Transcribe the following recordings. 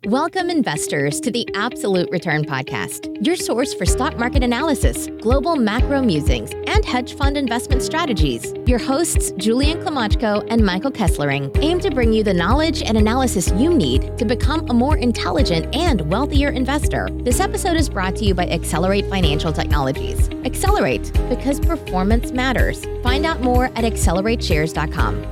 Welcome, investors, to the Absolute Return Podcast, your source for stock market analysis, global macro musings, and hedge fund investment strategies. Your hosts, Julian Klimachko and Michael Kesslering, aim to bring you the knowledge and analysis you need to become a more intelligent and wealthier investor. This episode is brought to you by Accelerate Financial Technologies. Accelerate, because performance matters. Find out more at accelerateshares.com.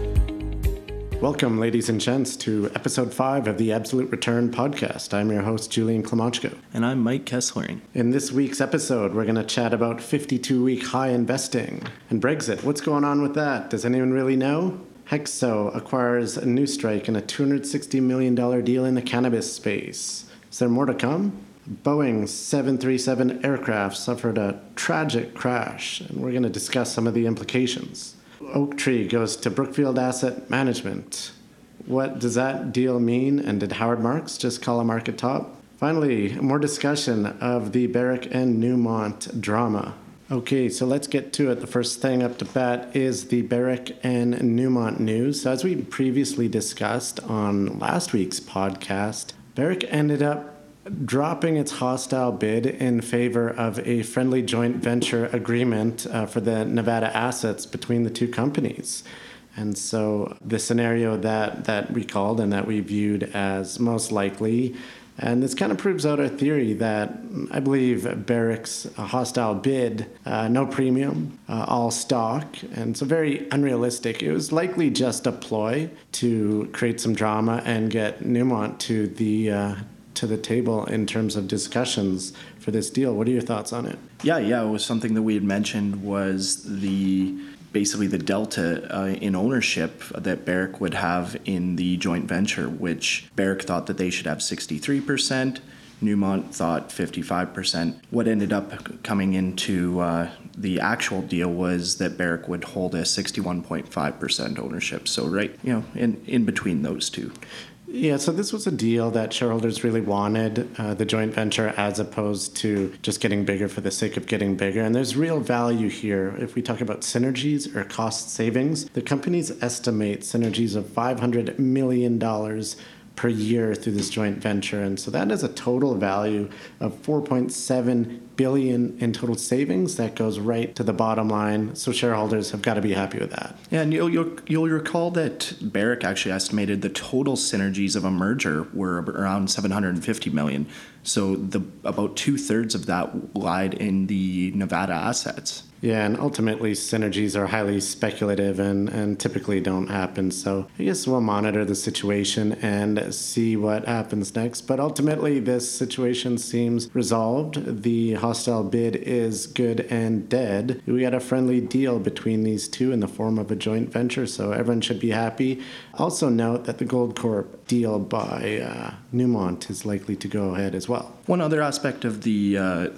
Welcome, ladies and gents, to episode 5 of the Absolute Return Podcast. I'm your host, Julian Klimachko. And I'm Mike Kesslering. In this week's episode, we're going to chat about 52-week high investing and Brexit. What's going on with that? Does anyone really know? Hexo acquires a new strike in a $260 million deal in the cannabis space. Is there more to come? Boeing 737 aircraft suffered a tragic crash, and we're going to discuss some of the implications. Oaktree goes to Brookfield Asset Management. What does that deal mean, and did Howard Marks just call a market top? Finally, more discussion of the Barrick and Newmont drama. Okay, so let's get to it. The first thing up to bat is the Barrick and Newmont news. So as we previously discussed on last week's podcast, Barrick ended up dropping its hostile bid in favor of a friendly joint venture agreement for the Nevada assets between the two companies. And so the scenario that we called and that we viewed as most likely, and this kind of proves out our theory that I believe Barrick's hostile bid, no premium, all stock, and so very unrealistic. It was likely just a ploy to create some drama and get Newmont to the table in terms of discussions for this deal. What are your thoughts on it? Yeah, it was something that we had mentioned was basically the delta in ownership that Barrick would have in the joint venture, which Barrick thought that they should have 63%, Newmont thought 55%. What ended up coming into the actual deal was that Barrick would hold a 61.5% ownership. So right, in between those two. Yeah, so this was a deal that shareholders really wanted, the joint venture, as opposed to just getting bigger for the sake of getting bigger. And there's real value here. If we talk about synergies or cost savings, the companies estimate synergies of $500 million per year through this joint venture. And so that is a total value of $4.7 billion in total savings that goes right to the bottom line. So shareholders have got to be happy with that. Yeah, and you'll recall that Barrick actually estimated the total synergies of a merger were around $750 million. So about 2/3 of that lied in the Nevada assets. Yeah, and ultimately synergies are highly speculative and typically don't happen. So I guess we'll monitor the situation and see what happens next. But ultimately, this situation seems resolved. The hostile bid is good and dead. We got a friendly deal between these two in the form of a joint venture, so everyone should be happy. Also note that the Goldcorp deal by Newmont is likely to go ahead as well. One other aspect of the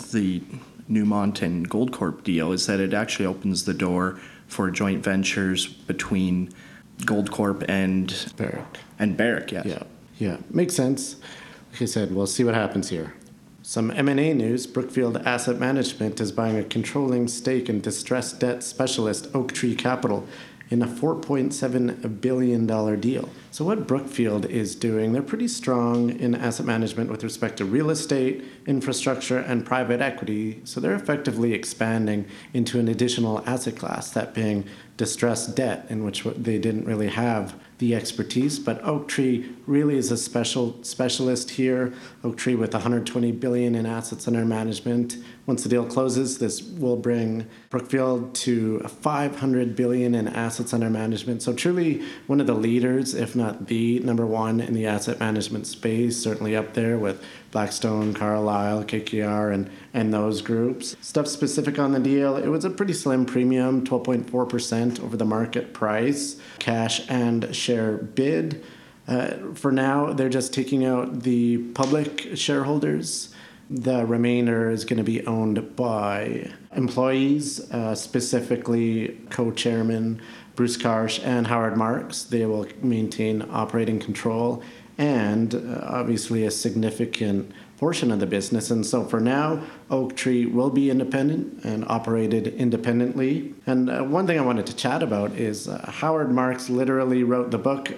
Newmont and Goldcorp deal is that it actually opens the door for joint ventures between Goldcorp and Barrick. Yes. Yeah, makes sense. Like I said, we'll see what happens here. Some M&A news. Brookfield Asset Management is buying a controlling stake in distressed debt specialist Oaktree Capital in a $4.7 billion deal. So what Brookfield is doing, they're pretty strong in asset management with respect to real estate, infrastructure, and private equity. So they're effectively expanding into an additional asset class, that being distressed debt, in which they didn't really have the expertise. But Oaktree really is a specialist here. Oaktree with $120 billion in assets under management. Once the deal closes, this will bring Brookfield to $500 billion in assets under management. So truly one of the leaders, if not the number one in the asset management space, certainly up there with Blackstone, Carlyle, KKR, and those groups. Stuff specific on the deal, it was a pretty slim premium, 12.4% over the market price, cash and share bid. For now, they're just taking out the public shareholders. The remainder is going to be owned by employees, specifically co-chairman Bruce Karsh and Howard Marks. They will maintain operating control. and obviously a significant portion of the business. And so for now, Oaktree will be independent and operated independently. And one thing I wanted to chat about is Howard Marks literally wrote the book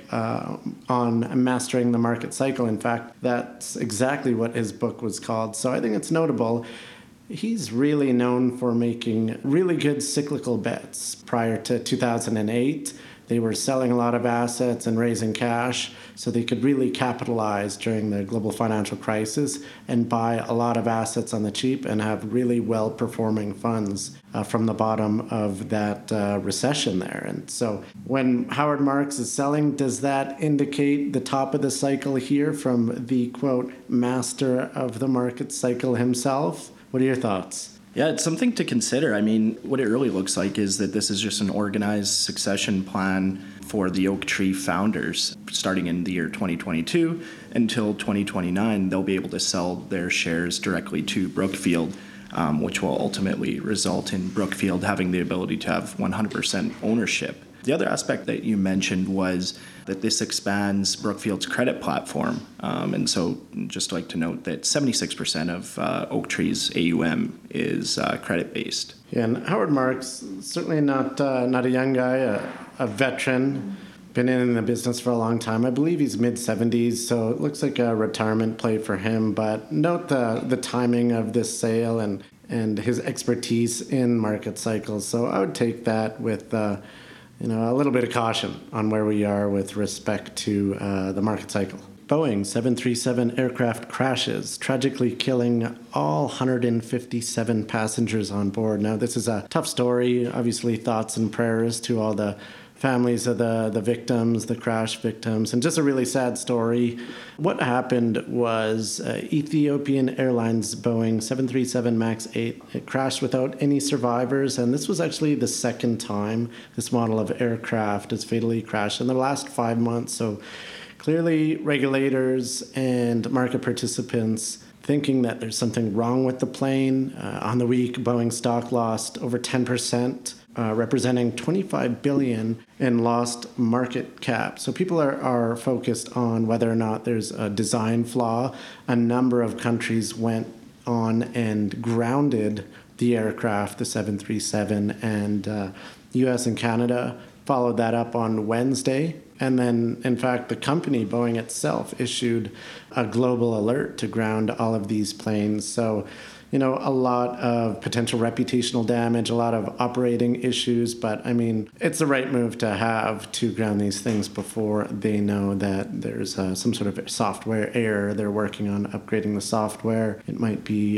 on mastering the market cycle. In fact, that's exactly what his book was called. So I think it's notable. He's really known for making really good cyclical bets. Prior to 2008, they were selling a lot of assets and raising cash so they could really capitalize during the global financial crisis and buy a lot of assets on the cheap and have really well-performing funds from the bottom of that recession there. And so when Howard Marks is selling, does that indicate the top of the cycle here from the, quote, master of the market cycle himself? What are your thoughts? Yeah, it's something to consider. I mean, what it really looks like is that this is just an organized succession plan for the Oaktree founders. Starting in the year 2022 until 2029, they'll be able to sell their shares directly to Brookfield, which will ultimately result in Brookfield having the ability to have 100% ownership. The other aspect that you mentioned was that this expands Brookfield's credit platform. And so just like to note that 76% of Oaktree's AUM is credit-based. Yeah, and Howard Marks, certainly not a young guy, a veteran, been in the business for a long time. I believe he's mid-70s, so it looks like a retirement play for him. But note the timing of this sale and his expertise in market cycles. So I would take that with a little bit of caution on where we are with respect to the market cycle. Boeing 737 aircraft crashes, tragically killing all 157 passengers on board. Now, this is a tough story. Obviously, thoughts and prayers to all the families of the victims, the crash victims, and just a really sad story. What happened was Ethiopian Airlines Boeing 737 MAX 8, it crashed without any survivors, and this was actually the second time this model of aircraft has fatally crashed in the last 5 months. So clearly regulators and market participants thinking that there's something wrong with the plane. On the week, Boeing stock lost over 10%. Representing $25 billion in lost market cap. So people are focused on whether or not there's a design flaw. A number of countries went on and grounded the aircraft, the 737, and U.S. and Canada followed that up on Wednesday. And then, in fact, the company, Boeing itself, issued a global alert to ground all of these planes. So a lot of potential reputational damage, a lot of operating issues, but I mean, it's the right move to have to ground these things before they know that there's some sort of software error. They're working on upgrading the software. It might be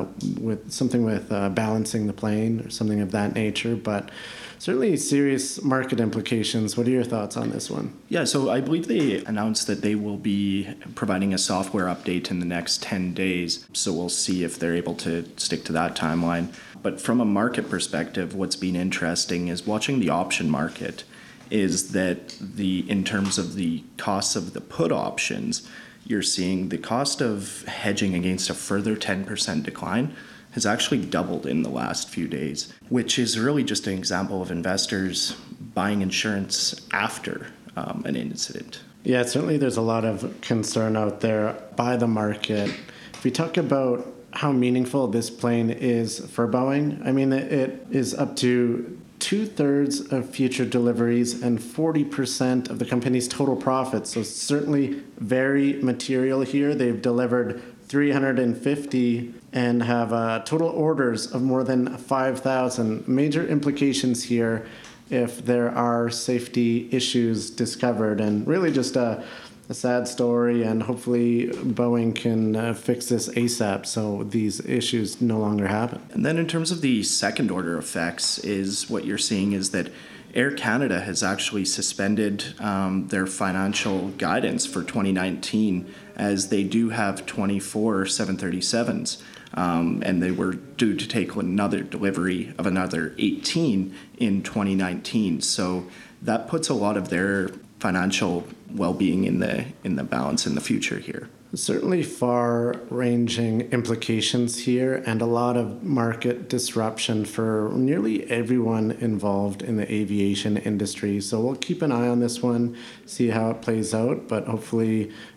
with balancing the plane or something of that nature, but certainly serious market implications. What are your thoughts on this one? Yeah, so I believe they announced that they will be providing a software update in the next 10 days. So we'll see if they're able to stick to that timeline. But from a market perspective, what's been interesting is watching the option market is that in terms of the costs of the put options, you're seeing the cost of hedging against a further 10% decline has actually doubled in the last few days, which is really just an example of investors buying insurance after an incident. Yeah, certainly there's a lot of concern out there by the market. If we talk about how meaningful this plane is for Boeing, I mean, it is up to 2/3 of future deliveries and 40% of the company's total profits. So certainly very material here. They've delivered 350 and have total orders of more than 5,000. Major implications here if there are safety issues discovered, and really just a sad story, and hopefully Boeing can fix this ASAP so these issues no longer happen. And then in terms of the second order effects is what you're seeing is that Air Canada has actually suspended their financial guidance for 2019 as they do have 24 737s. And they were due to take another delivery of another 18 in 2019. So that puts a lot of their financial well-being in the balance in the future here. Certainly far-ranging implications here and a lot of market disruption for nearly everyone involved in the aviation industry. So we'll keep an eye on this one, see how it plays out, but hopefully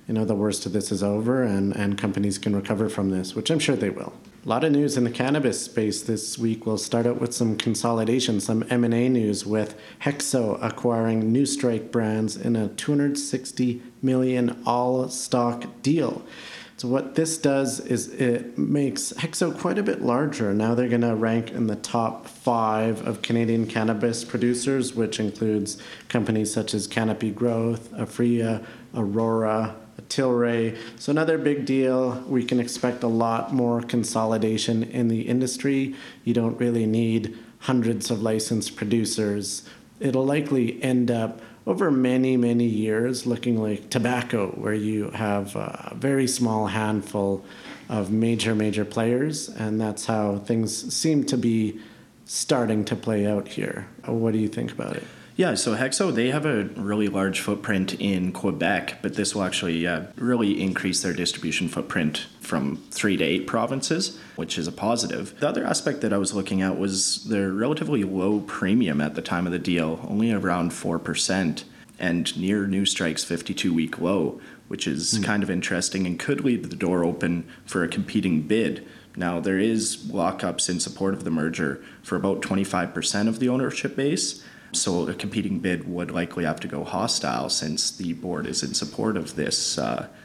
the worst of this is over and companies can recover from this, which I'm sure they will. A lot of news in the cannabis space this week. We'll start out with some consolidation, some M&A news with HEXO acquiring New Strike Brands in a $260 million all-stock deal. So what this does is it makes HEXO quite a bit larger. Now they're going to rank in the top 5 of Canadian cannabis producers, which includes companies such as Canopy Growth, Aphria, Aurora, Tilray. So another big deal. We can expect a lot more consolidation in the industry. You don't really need hundreds of licensed producers. It'll likely end up over many, many years looking like tobacco, where you have a very small handful of major players, and that's how things seem to be starting to play out here. What do you think about it? Yeah, so HEXO, they have a really large footprint in Quebec, but this will actually really increase their distribution footprint from 3 to 8 provinces, which is a positive. The other aspect that I was looking at was their relatively low premium at the time of the deal, only around 4%, and near New Strike's 52-week low, which is kind of interesting and could leave the door open for a competing bid. Now, there is lockups in support of the merger for about 25% of the ownership base, so a competing bid would likely have to go hostile since the board is in support of this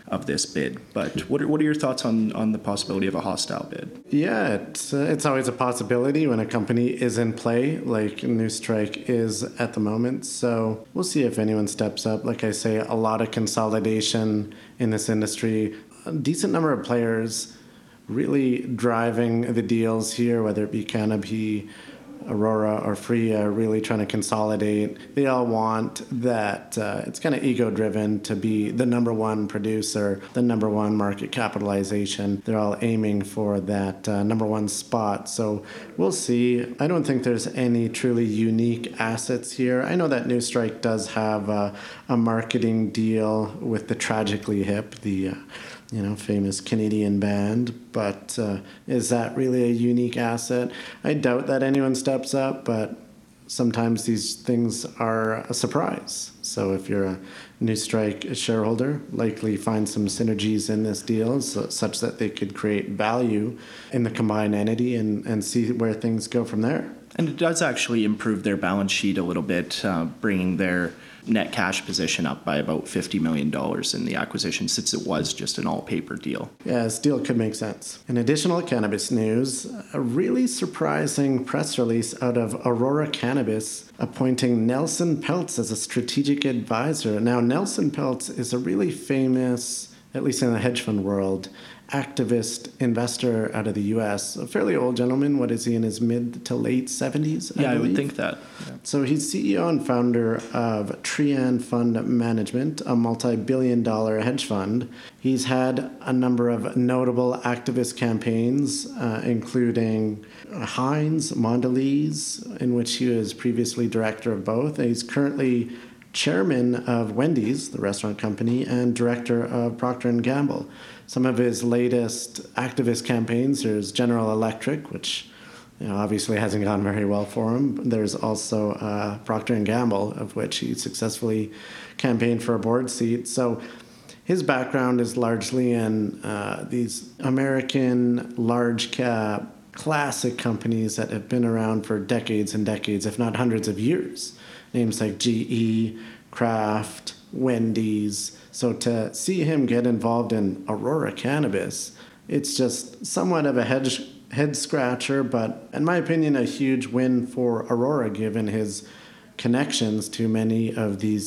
bid. But what are your thoughts on the possibility of a hostile bid? Yeah, it's always a possibility when a company is in play, like New Strike is at the moment. So we'll see if anyone steps up. Like I say, a lot of consolidation in this industry, a decent number of players really driving the deals here, whether it be Canopy, Aurora, or Aphria, really trying to consolidate. They all want that. It's kind of ego-driven to be the number one producer, the number one market capitalization. They're all aiming for that number one spot. So we'll see. I don't think there's any truly unique assets here. I know that New Strike does have a marketing deal with the Tragically Hip, the famous Canadian band, but is that really a unique asset? I doubt that anyone steps up, but sometimes these things are a surprise. So if you're a New Strike shareholder, likely find some synergies in this deal such that they could create value in the combined entity and see where things go from there. And it does actually improve their balance sheet a little bit, bringing their net cash position up by about $50 million in the acquisition, since it was just an all-paper deal. Yeah, this deal could make sense. In additional cannabis news, a really surprising press release out of Aurora Cannabis appointing Nelson Peltz as a strategic advisor. Now, Nelson Peltz is a really famous, at least in the hedge fund world, activist investor out of the U.S., a fairly old gentleman. What is he, in his mid to late 70s? I would think that. Yeah. So he's CEO and founder of Trian Fund Management, a multi-billion-dollar hedge fund. He's had a number of notable activist campaigns, including Heinz, Mondelez, in which he was previously director of both. And he's currently chairman of Wendy's, the restaurant company, and director of Procter & Gamble. Some of his latest activist campaigns, there's General Electric, which obviously hasn't gone very well for him. There's also Procter & Gamble, of which he successfully campaigned for a board seat. So his background is largely in these American large-cap classic companies that have been around for decades and decades, if not hundreds of years. Names like GE, Kraft, Wendy's. So to see him get involved in Aurora Cannabis, it's just somewhat of a head scratcher, but in my opinion, a huge win for Aurora, given his connections to many of these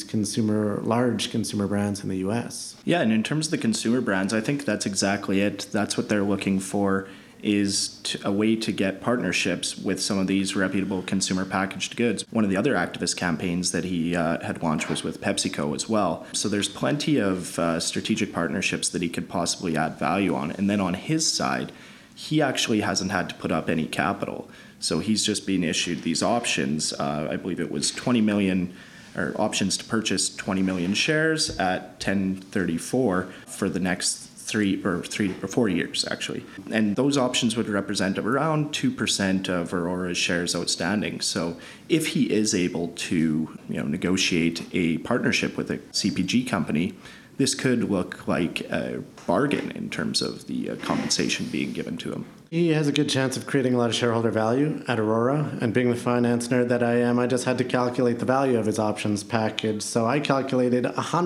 large consumer brands in the U.S. Yeah, and in terms of the consumer brands, I think that's exactly it. That's what they're looking for, is a way to get partnerships with some of these reputable consumer packaged goods. One of the other activist campaigns that he had launched was with PepsiCo as well. So there's plenty of strategic partnerships that he could possibly add value on. And then on his side, he actually hasn't had to put up any capital. So he's just been issued these options. I believe it was 20 million, or options to purchase 20 million shares at $10.34 for the next 3 or 4 years, actually. And those options would represent around 2% of Aurora's shares outstanding. So if he is able to negotiate a partnership with a CPG company, this could look like a bargain in terms of the compensation being given to him. He has a good chance of creating a lot of shareholder value at Aurora, and being the finance nerd that I am, I just had to calculate the value of his options package. So I calculated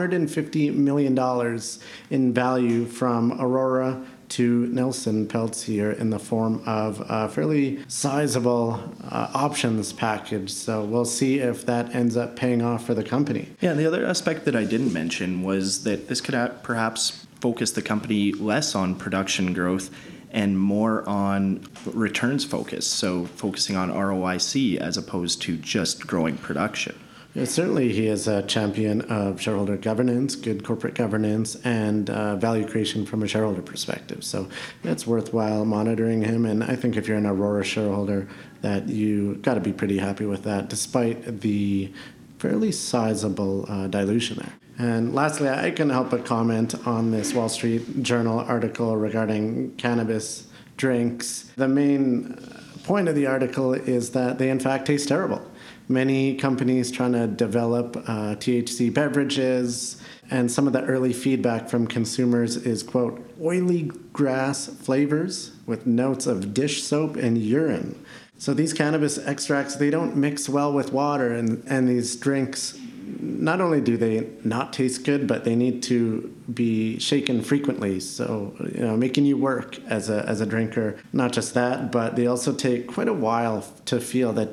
$150 million in value from Aurora to Nelson Peltz here in the form of a fairly sizable options package. So we'll see if that ends up paying off for the company. Yeah, and the other aspect that I didn't mention was that this could perhaps focus the company less on production growth and more on returns focus, so focusing on ROIC as opposed to just growing production. Yeah, certainly he is a champion of shareholder governance, good corporate governance, and value creation from a shareholder perspective. So it's worthwhile monitoring him, and I think if you're an Aurora shareholder, that you got to be pretty happy with that, despite the fairly sizable dilution there. And lastly, I couldn't help but comment on this Wall Street Journal article regarding cannabis drinks. The main point of the article is that they in fact taste terrible. Many companies trying to develop THC beverages, and some of the early feedback from consumers is, quote, oily grass flavors with notes of dish soap and urine. So these cannabis extracts, they don't mix well with water, and these drinks, not only do they not taste good, but they need to be shaken frequently. So, making you work as a drinker. Not just that, but they also take quite a while to feel that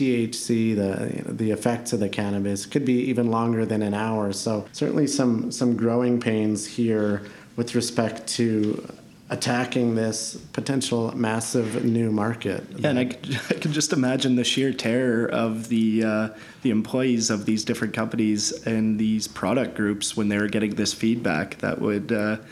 THC, the effects of the cannabis, could be even longer than an hour. So certainly some growing pains here with respect to attacking this potential massive new market. Yeah, and I can just imagine the sheer terror of the employees of these different companies and these product groups when they were getting this feedback. That would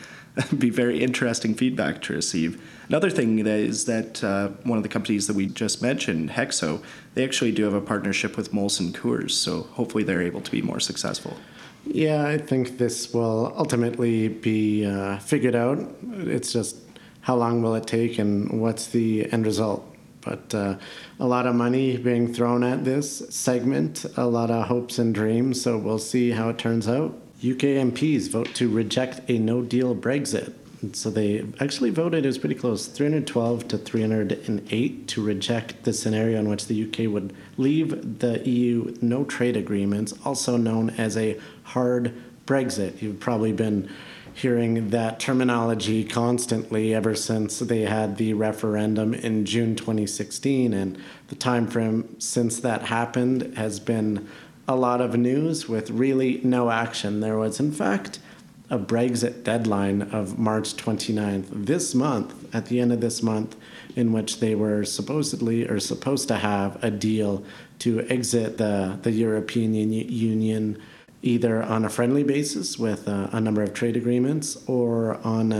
be very interesting feedback to receive. Another thing is that one of the companies that we just mentioned, Hexo, they actually do have a partnership with Molson Coors, so hopefully they're able to be more successful. Yeah, I think this will ultimately be figured out. It's just how long will it take and what's the end result. But a lot of money being thrown at this segment, a lot of hopes and dreams, so we'll see how it turns out. UK MPs vote to reject a no-deal Brexit. So they actually voted, it was pretty close, 312 to 308 to reject the scenario in which the UK would leave the EU no trade agreements, also known as a hard Brexit. You've probably been hearing that terminology constantly ever since they had the referendum in June 2016, and the time frame since that happened has been a lot of news with really no action. There was, in fact, a Brexit deadline of March 29th this month, at the end of this month, in which they were supposed to have a deal to exit the European Union, either on a friendly basis with a number of trade agreements, or on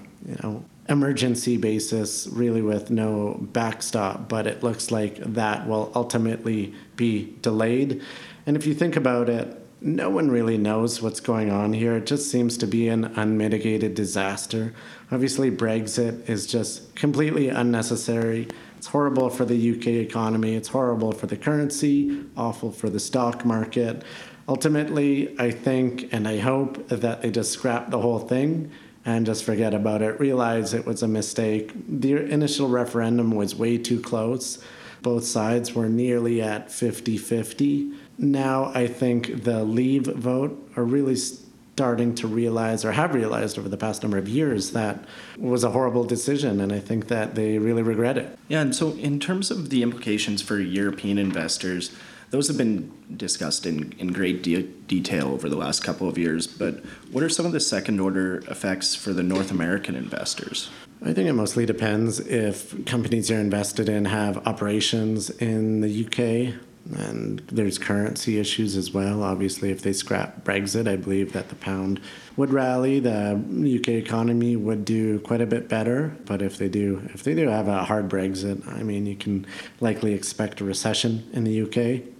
emergency basis, really with no backstop. But it looks like that will ultimately be delayed. And if you think about it, no one really knows what's going on here. It just seems to be an unmitigated disaster. Obviously, Brexit is just completely unnecessary. It's horrible for the UK economy. It's horrible for the currency, awful for the stock market. Ultimately, I think and I hope that they just scrap the whole thing and just forget about it, realize it was a mistake. The initial referendum was way too close. Both sides were nearly at 50-50. Now I think the leave vote are really starting to realize, or have realized over the past number of years, that was a horrible decision, and I think that they really regret it. Yeah, and so in terms of the implications for European investors, those have been discussed in great detail over the last couple of years, but what are some of the second-order effects for the North American investors? I think it mostly depends if companies you're invested in have operations in the UK, and there's currency issues as well. Obviously, if they scrap Brexit, I believe that the pound would rally. The UK economy would do quite a bit better. But if they do have a hard Brexit, I mean, you can likely expect a recession in the UK.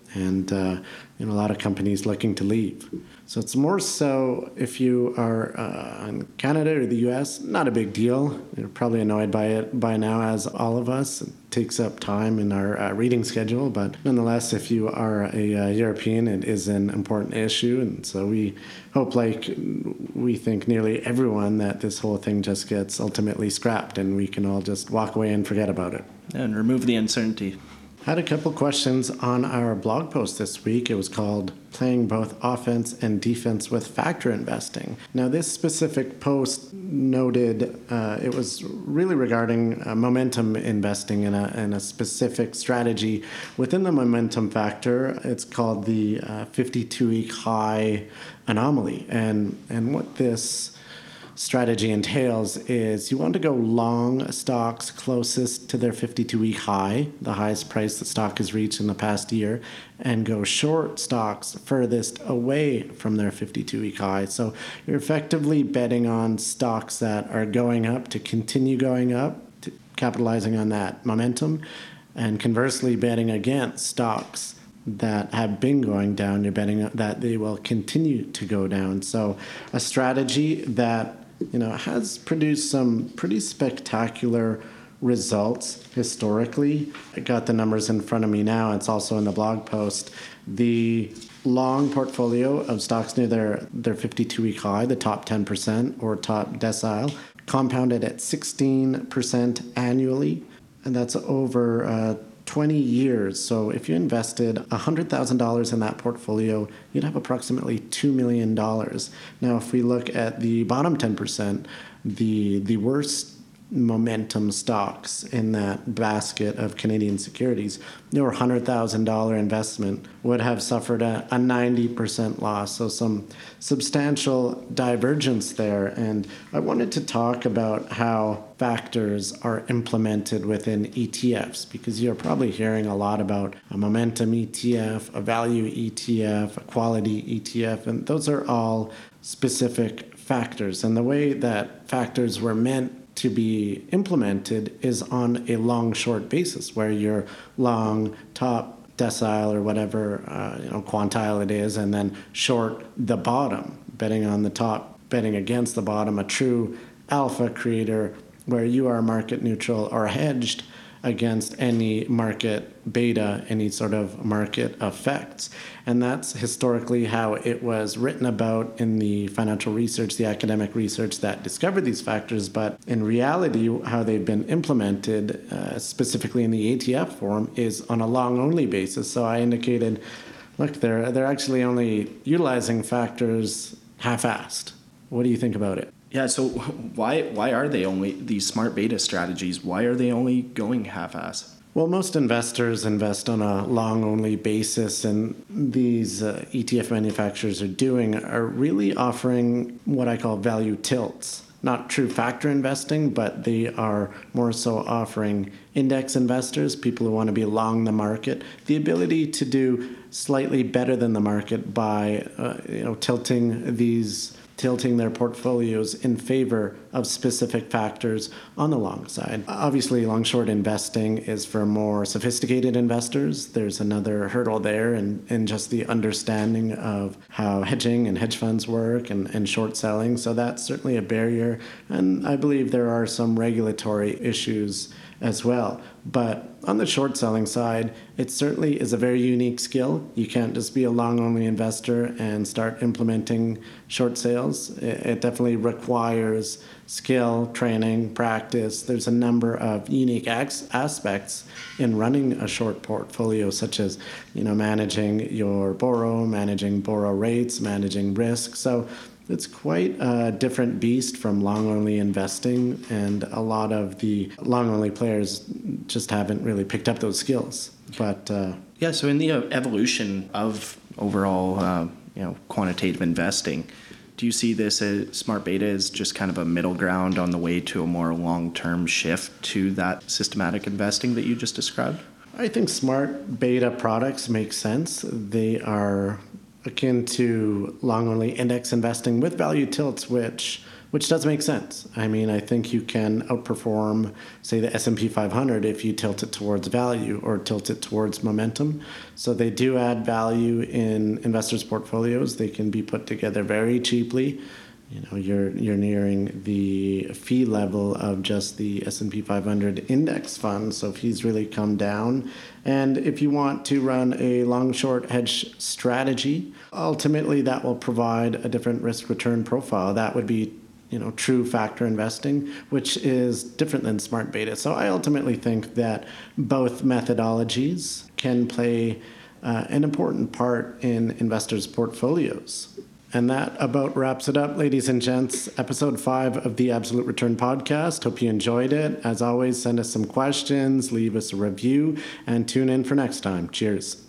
and a lot of companies looking to leave. So it's more so if you are in Canada or the US, not a big deal. You're probably annoyed by it by now, as all of us. It takes up time in our reading schedule, but nonetheless, if you are a European, it is an important issue, and so we hope, like we think nearly everyone, that this whole thing just gets ultimately scrapped and we can all just walk away and forget about it. And remove the uncertainty. Had a couple questions on our blog post this week. It was called Playing Both Offense and Defense with Factor Investing. Now, this specific post noted it was really regarding momentum investing in a specific strategy within the momentum factor. It's called the 52-week high anomaly. And what this strategy entails is you want to go long stocks closest to their 52-week high, the highest price that stock has reached in the past year, and go short stocks furthest away from their 52-week high. So you're effectively betting on stocks that are going up to continue going up, capitalizing on that momentum, and conversely betting against stocks that have been going down. You're betting that they will continue to go down. So a strategy that has produced some pretty spectacular results historically. I got the numbers in front of me now. It's also in the blog post. The long portfolio of stocks near their 52-week high, the top 10% or top decile, compounded at 16% annually, and that's over 20 years. So if you invested $100,000 in that portfolio, you'd have approximately $2 million. Now, if we look at the bottom 10%, the worst momentum stocks in that basket of Canadian securities, your $100,000 investment would have suffered a 90% loss. So some substantial divergence there. And I wanted to talk about how factors are implemented within ETFs, because you're probably hearing a lot about a momentum ETF, a value ETF, a quality ETF, and those are all specific factors. And the way that factors were meant to be implemented is on a long-short basis, where you're long top decile or whatever quantile it is, and then short the bottom, betting on the top, betting against the bottom, a true alpha creator where you are market neutral or hedged against any market beta, any sort of market effects. And that's historically how it was written about in the financial research, the academic research that discovered these factors. But in reality, how they've been implemented, specifically in the ETF form, is on a long-only basis. So I indicated, look, they're actually only utilizing factors half-assed. What do you think about it? Yeah, so why are they only, these smart beta strategies, why are they only going half-ass? Well, most investors invest on a long-only basis, and these ETF manufacturers are really offering what I call value tilts. Not true factor investing, but they are more so offering index investors, people who want to be long the market, the ability to do slightly better than the market by tilting their portfolios in favor of specific factors on the long side. Obviously, long-short investing is for more sophisticated investors. There's another hurdle there in just the understanding of how hedging and hedge funds work and short selling. So that's certainly a barrier. And I believe there are some regulatory issues as well. But on the short selling side, it certainly is a very unique skill. You can't just be a long-only investor and start implementing short sales. It definitely requires skill, training, practice. There's a number of unique aspects in running a short portfolio, such as managing your borrow, managing borrow rates, managing risk. So it's quite a different beast from long-only investing, and a lot of the long-only players just haven't really picked up those skills. But so in the evolution of overall, quantitative investing, do you see this as smart beta as just kind of a middle ground on the way to a more long-term shift to that systematic investing that you just described? I think smart beta products make sense. They are akin to long-only index investing with value tilts, which which does make sense. I mean, I think you can outperform, say, the S&P 500 if you tilt it towards value or tilt it towards momentum. So they do add value in investors' portfolios. They can be put together very cheaply. You know, you're nearing the fee level of just the S&P 500 index fund, so fees really come down. And if you want to run a long-short hedge strategy, ultimately that will provide a different risk-return profile. That would be, you know, true factor investing, which is different than smart beta. So I ultimately think that both methodologies can play an important part in investors' portfolios. And that about wraps it up, ladies and gents. Episode 5 of the Absolute Return Podcast. Hope you enjoyed it. As always, send us some questions, leave us a review, and tune in for next time. Cheers.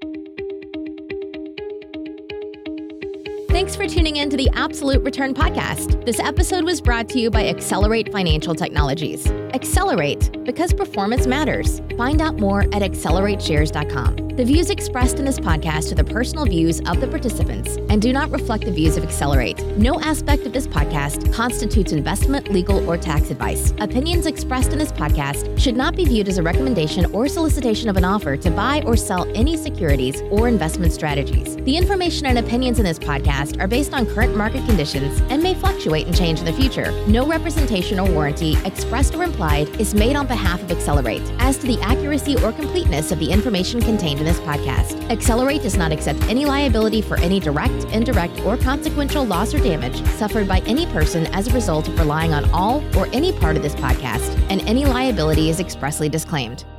Thanks for tuning in to the Absolute Return Podcast. This episode was brought to you by Accelerate Financial Technologies. Accelerate, because performance matters. Find out more at accelerateshares.com. The views expressed in this podcast are the personal views of the participants and do not reflect the views of Accelerate. No aspect of this podcast constitutes investment, legal, or tax advice. Opinions expressed in this podcast should not be viewed as a recommendation or solicitation of an offer to buy or sell any securities or investment strategies. The information and opinions in this podcast are based on current market conditions and may fluctuate and change in the future. No representation or warranty, expressed or implied, is made on behalf of Accelerate as to the accuracy or completeness of the information contained in this podcast. Accelerate does not accept any liability for any direct, indirect, or consequential loss or damage suffered by any person as a result of relying on all or any part of this podcast, and any liability is expressly disclaimed.